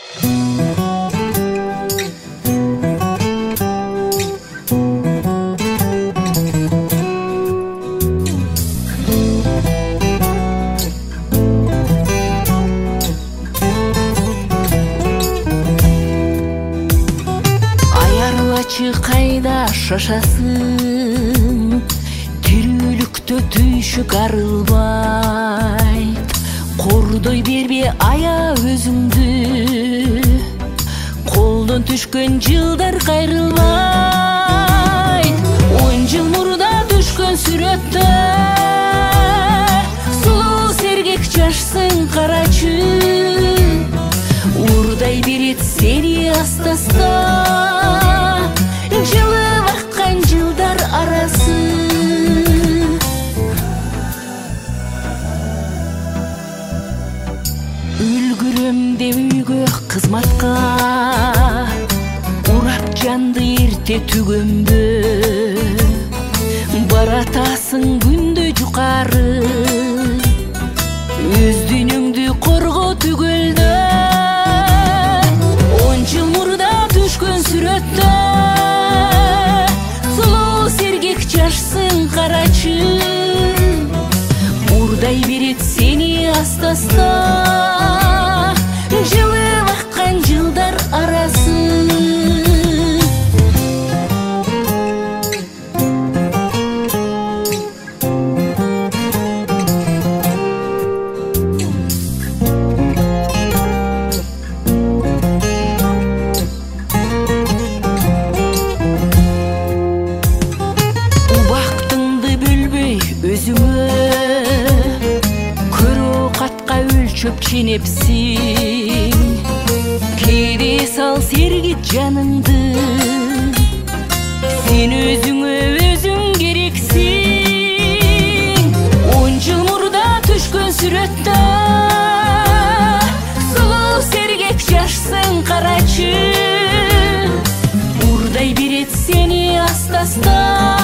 Кайда шашасың, тирүүлүктө түйшүк арылбай, кордой бербе ая өзүңдү, колдон түшкөн жылдар кайрылбай. 10 жыл мурда түшкөн сүрөттө сулуу сергек жашсың карачы, урдай берет сени аста-аста жылып аккан жылдар арасы. Үлгүрөм деп үйгө кызматка, урап жанды эрте түгөнбө, баратасың күндө жукары, өз дүйнөңдү корго түгөлдө. 10 жыл мурда түшкөн сүрөттө жашсың карачы, урдай берет сени аста-аста жылып аккан жылдар арасы. Çöp çiğnepsin, keyde sal sergit canındı, sen özüngö özüң gereksin. 10 jıl murda түшкөн сүрөттө сулуу сергек жашсың карачы, урдай берет сени аста-аста